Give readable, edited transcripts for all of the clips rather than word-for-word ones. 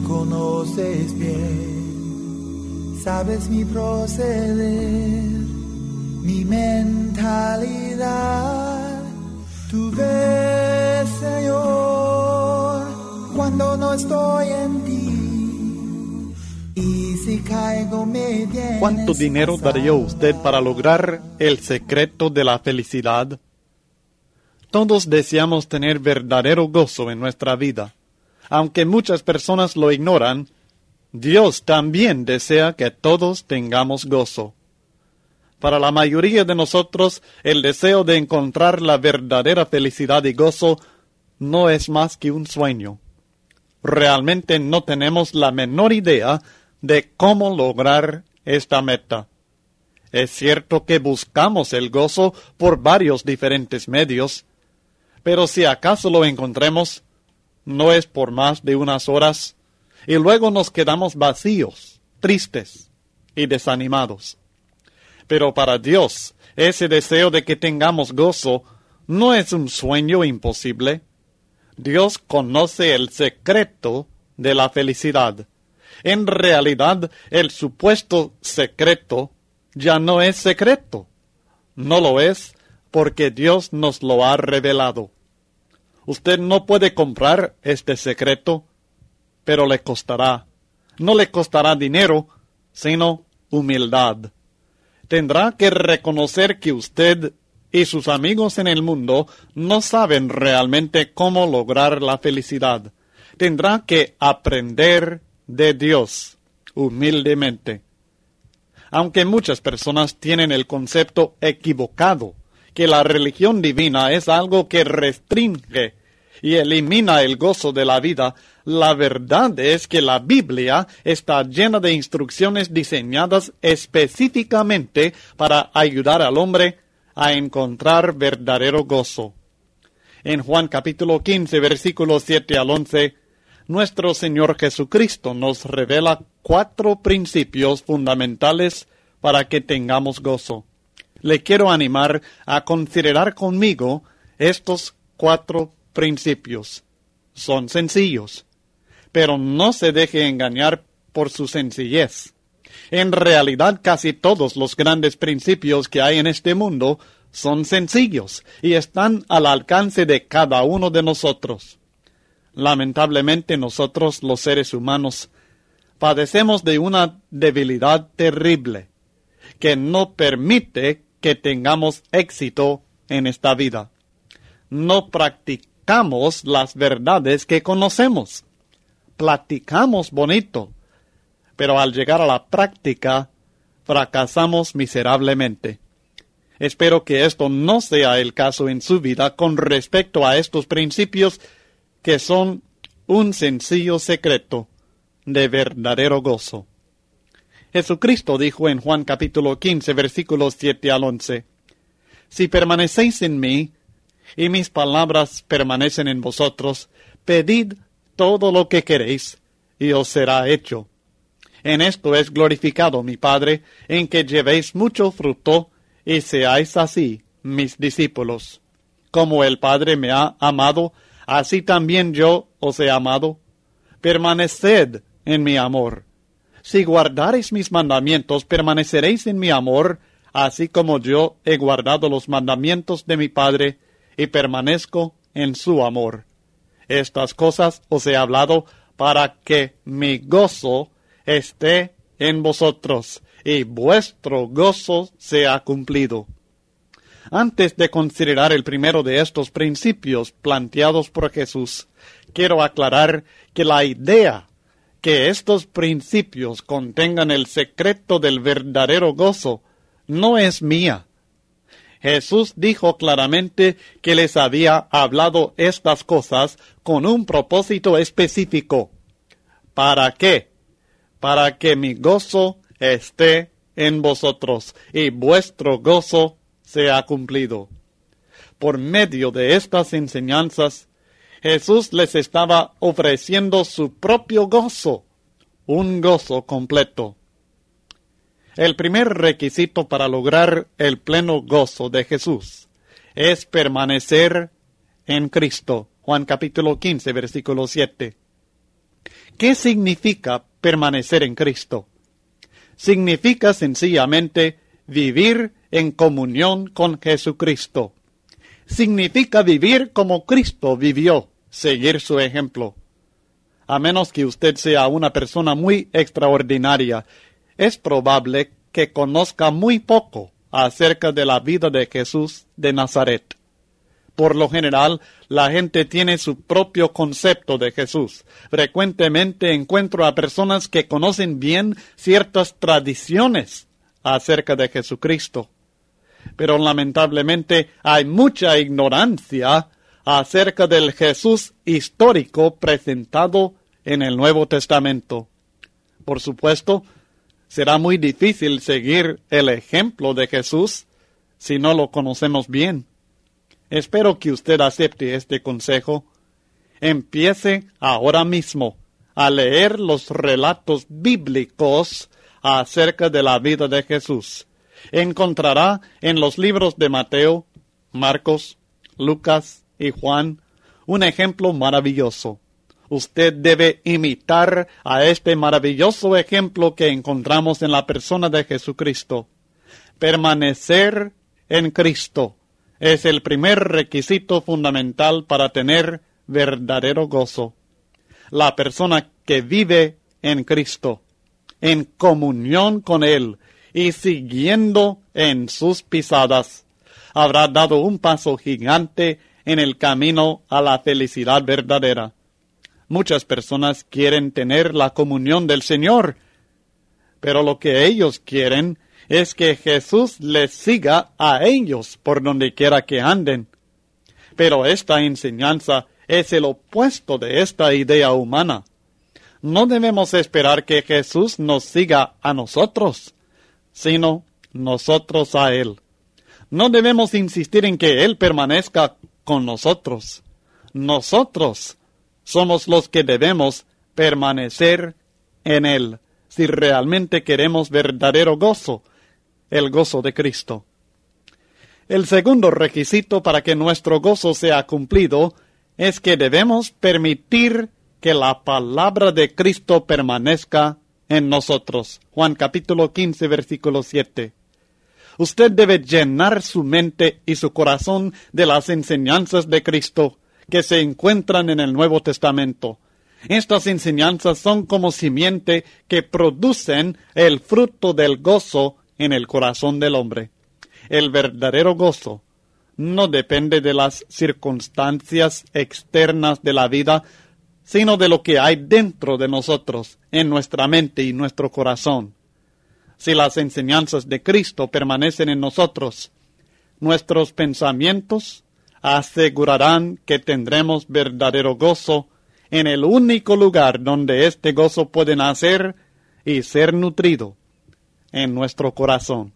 conoces bien, sabes mi proceder, mi mentalidad. Tú ves, Señor, cuando no estoy en ti. Y si caigo me vienes. ¿Cuánto dinero daría usted para lograr el secreto de la felicidad? Todos deseamos tener verdadero gozo en nuestra vida. Aunque muchas personas lo ignoran, Dios también desea que todos tengamos gozo. Para la mayoría de nosotros, el deseo de encontrar la verdadera felicidad y gozo no es más que un sueño. Realmente no tenemos la menor idea de cómo lograr esta meta. Es cierto que buscamos el gozo por varios diferentes medios, pero si acaso lo encontremos, no es por más de unas horas, y luego nos quedamos vacíos, tristes y desanimados. Pero para Dios, ese deseo de que tengamos gozo no es un sueño imposible. Dios conoce el secreto de la felicidad. En realidad, el supuesto secreto ya no es secreto. No lo es porque Dios nos lo ha revelado. Usted no puede comprar este secreto, pero le costará. No le costará dinero, sino humildad. Tendrá que reconocer que usted y sus amigos en el mundo no saben realmente cómo lograr la felicidad. Tendrá que aprender de Dios humildemente. Aunque muchas personas tienen el concepto equivocado que la religión divina es algo que restringe y elimina el gozo de la vida, la verdad es que la Biblia está llena de instrucciones diseñadas específicamente para ayudar al hombre a encontrar verdadero gozo. En Juan capítulo 15, versículos 7 al 11, nuestro Señor Jesucristo nos revela 4 principios fundamentales para que tengamos gozo. Le quiero animar a considerar conmigo estos 4 principios. Son sencillos, pero no se deje engañar por su sencillez. En realidad, casi todos los grandes principios que hay en este mundo son sencillos y están al alcance de cada uno de nosotros. Lamentablemente, nosotros, los seres humanos, padecemos de una debilidad terrible que no permite que tengamos éxito en esta vida. No practicamos las verdades que conocemos. Platicamos bonito, pero al llegar a la práctica, fracasamos miserablemente. Espero que esto no sea el caso en su vida con respecto a estos principios que son un sencillo secreto de verdadero gozo. Jesucristo dijo en Juan capítulo 15, versículos 7 al 11, «Si permanecéis en mí, y mis palabras permanecen en vosotros, pedid todo lo que queréis, y os será hecho. En esto es glorificado mi Padre, en que llevéis mucho fruto, y seáis así mis discípulos. Como el Padre me ha amado, así también yo os he amado. Permaneced en mi amor. Si guardareis mis mandamientos, permaneceréis en mi amor, así como yo he guardado los mandamientos de mi Padre, y permanezco en su amor. Estas cosas os he hablado para que mi gozo esté en vosotros, y vuestro gozo sea cumplido». Antes de considerar el primero de estos principios planteados por Jesús, quiero aclarar que la idea que estos principios contengan el secreto del verdadero gozo no es mía. Jesús dijo claramente que les había hablado estas cosas con un propósito específico. ¿Para qué? Para que mi gozo esté en vosotros y vuestro gozo sea cumplido. Por medio de estas enseñanzas, Jesús les estaba ofreciendo su propio gozo, un gozo completo. El primer requisito para lograr el pleno gozo de Jesús es permanecer en Cristo. Juan capítulo 15, versículo 7. ¿Qué significa permanecer en Cristo? Significa sencillamente vivir en comunión con Jesucristo. Significa vivir como Cristo vivió, seguir su ejemplo. A menos que usted sea una persona muy extraordinaria, es probable que conozca muy poco acerca de la vida de Jesús de Nazaret. Por lo general, la gente tiene su propio concepto de Jesús. Frecuentemente encuentro a personas que conocen bien ciertas tradiciones acerca de Jesucristo. Pero lamentablemente hay mucha ignorancia acerca del Jesús histórico presentado en el Nuevo Testamento. Por supuesto, será muy difícil seguir el ejemplo de Jesús si no lo conocemos bien. Espero que usted acepte este consejo. Empiece ahora mismo a leer los relatos bíblicos acerca de la vida de Jesús. Encontrará en los libros de Mateo, Marcos, Lucas y Juan un ejemplo maravilloso. Usted debe imitar a este maravilloso ejemplo que encontramos en la persona de Jesucristo. Permanecer en Cristo es el primer requisito fundamental para tener verdadero gozo. La persona que vive en Cristo, en comunión con Él y siguiendo en sus pisadas, habrá dado un paso gigante en el camino a la felicidad verdadera. Muchas personas quieren tener la comunión del Señor, pero lo que ellos quieren es que Jesús les siga a ellos por donde quiera que anden. Pero esta enseñanza es el opuesto de esta idea humana. No debemos esperar que Jesús nos siga a nosotros, sino nosotros a Él. No debemos insistir en que Él permanezca con nosotros. Nosotros somos los que debemos permanecer en Él, si realmente queremos verdadero gozo, el gozo de Cristo. El segundo requisito para que nuestro gozo sea cumplido es que debemos permitir que la palabra de Cristo permanezca en nosotros. Juan capítulo 15, versículo 7. Usted debe llenar su mente y su corazón de las enseñanzas de Cristo que se encuentran en el Nuevo Testamento. Estas enseñanzas son como simiente que producen el fruto del gozo en el corazón del hombre. El verdadero gozo no depende de las circunstancias externas de la vida, sino de lo que hay dentro de nosotros, en nuestra mente y nuestro corazón. Si las enseñanzas de Cristo permanecen en nosotros, nuestros pensamientos asegurarán que tendremos verdadero gozo en el único lugar donde este gozo puede nacer y ser nutrido, en nuestro corazón.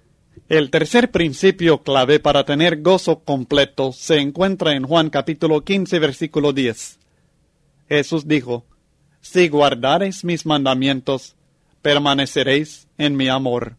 El tercer principio clave para tener gozo completo se encuentra en Juan capítulo 15, versículo 10. Jesús dijo: si guardareis mis mandamientos, permaneceréis en mi amor.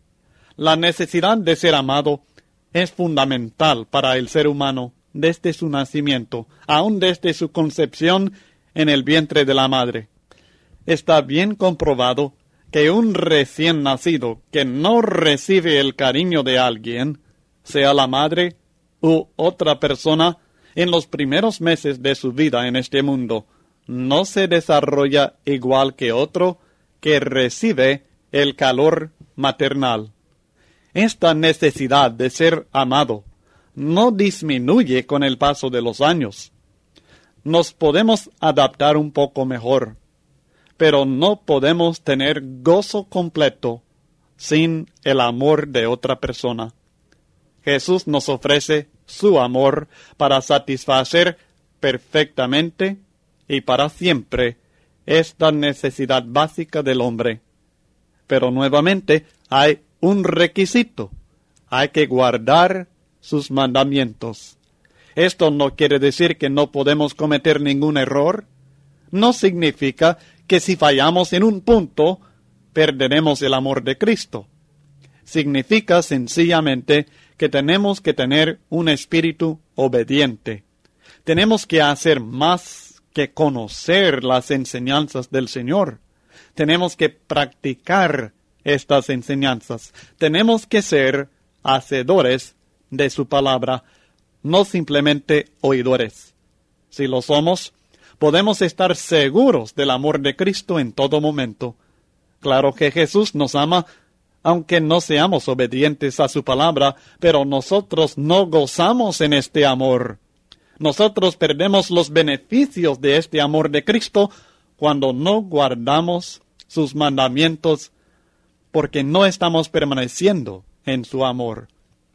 La necesidad de ser amado es fundamental para el ser humano desde su nacimiento, aun desde su concepción en el vientre de la madre. Está bien comprobado que un recién nacido que no recibe el cariño de alguien, sea la madre u otra persona, en los primeros meses de su vida en este mundo, no se desarrolla igual que otro que recibe el calor maternal. Esta necesidad de ser amado no disminuye con el paso de los años. Nos podemos adaptar un poco mejor, pero no podemos tener gozo completo sin el amor de otra persona. Jesús nos ofrece su amor para satisfacer perfectamente y para siempre esta necesidad básica del hombre. Pero nuevamente hay un requisito: hay que guardar sus mandamientos. Esto no quiere decir que no podemos cometer ningún error. No significa que si fallamos en un punto, perderemos el amor de Cristo. Significa sencillamente que tenemos que tener un espíritu obediente. Tenemos que hacer más que conocer las enseñanzas del Señor. Tenemos que practicar estas enseñanzas. Tenemos que ser hacedores de su palabra, no simplemente oidores. Si lo somos, podemos estar seguros del amor de Cristo en todo momento. Claro que Jesús nos ama, aunque no seamos obedientes a su palabra, pero nosotros no gozamos en este amor. Nosotros perdemos los beneficios de este amor de Cristo cuando no guardamos sus mandamientos, porque no estamos permaneciendo en su amor.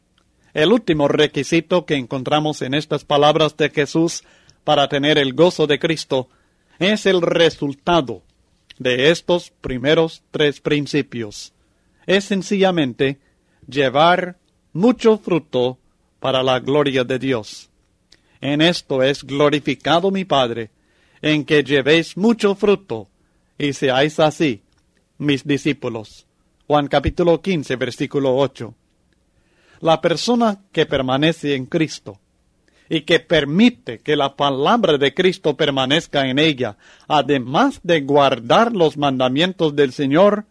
El último requisito que encontramos en estas palabras de Jesús para tener el gozo de Cristo es el resultado de estos primeros 3 principios. Es sencillamente llevar mucho fruto para la gloria de Dios. En esto es glorificado mi Padre, en que llevéis mucho fruto, y seáis así mis discípulos. Juan capítulo 15, versículo 8. La persona que permanece en Cristo y que permite que la palabra de Cristo permanezca en ella, además de guardar los mandamientos del Señor,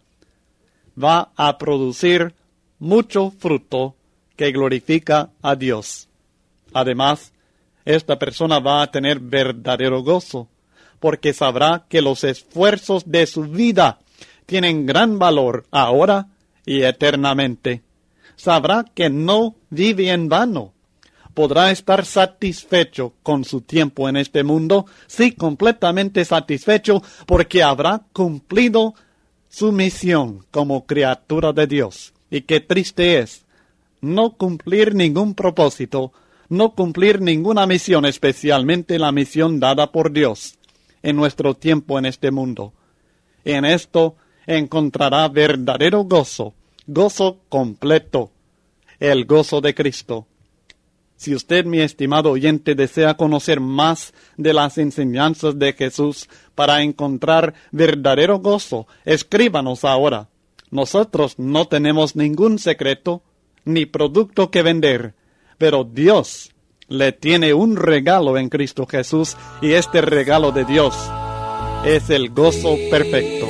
va a producir mucho fruto que glorifica a Dios. Además, esta persona va a tener verdadero gozo, porque sabrá que los esfuerzos de su vida tienen gran valor ahora y eternamente. Sabrá que no vive en vano. Podrá estar satisfecho con su tiempo en este mundo, sí, completamente satisfecho, porque habrá cumplido su misión como criatura de Dios. Y qué triste es no cumplir ningún propósito, no cumplir ninguna misión, especialmente la misión dada por Dios en nuestro tiempo en este mundo. En esto encontrará verdadero gozo, gozo completo, el gozo de Cristo. Si usted, mi estimado oyente, desea conocer más de las enseñanzas de Jesús para encontrar verdadero gozo, escríbanos ahora. Nosotros no tenemos ningún secreto ni producto que vender, pero Dios le tiene un regalo en Cristo Jesús, y este regalo de Dios es el gozo perfecto.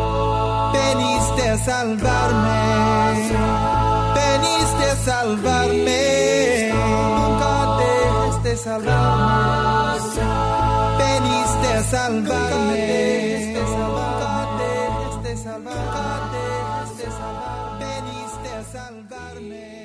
Veniste a salvarme, veniste a salvarme, nunca dejes de salvarme, veniste a salvarme, nunca dejes de salvarme, veniste a salvarme.